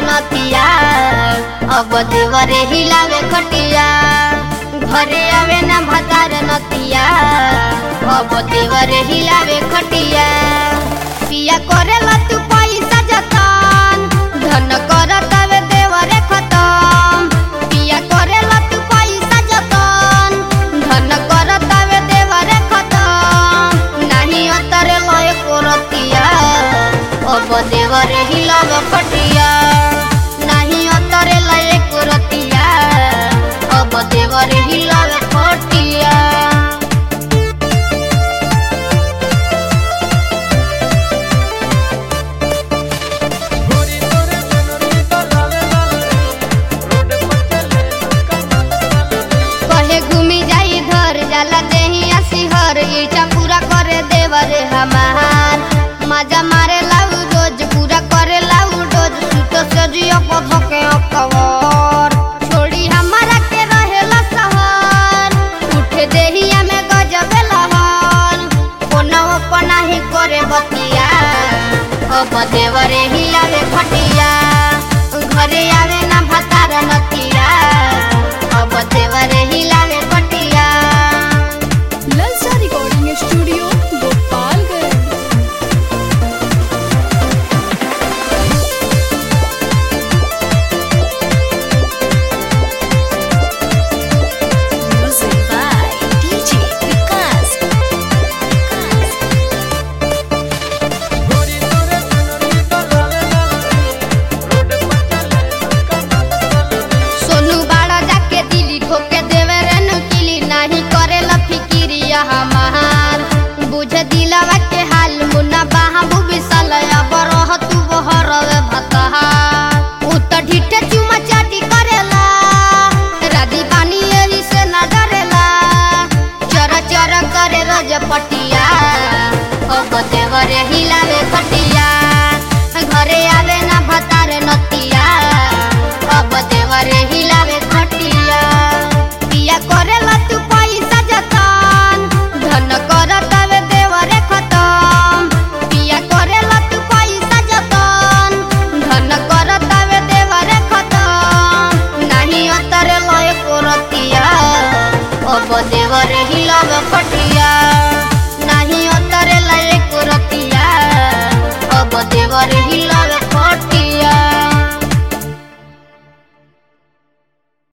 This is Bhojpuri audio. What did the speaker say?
नतिया अब देवरे हिलावे खटिया घरे आवे ना भतार नतिया अब देवरे हिलावे खटिया पिया करेला तू पैसा जतन धन करत आवे देवरे खतम पिया करेला तू पैसा जतन धन करत आवे देवरे खतम नाही अतरे लय करतिया अब देवरे हिलावे खटिया नाही अतरे लय करतिया अब देवरे हिलावे खटिया इच्छा पूरा करे देवरे हमार मजा मारे लाऊ रोज पूरा करे लाऊ रोज सुतो सजिया पथ के अकबर छोड़ी हमारा के रहेला सहर उठे देहिया में गजब लहर कोनो अपना ही करे बतिया अब देवरे ही आवे खटिया घरे आवे ना भतार नतिया अब देवरे ही लावे खटिया studio Gopalganj music by DJ Vikas Sonu बाड़ा जाके दिली ठोके देवे रे नुकिली नहीं करेला फिकिरिया हमार बुझे दिलवा के हाल मुन्ना बाहबू विशाल अब रह तू बहरवे भतहा उ त ढिठे चुमा चाटी करेला राधी पानी एही से न डरेला चर चर करे रोज पटिया अब देवरे ही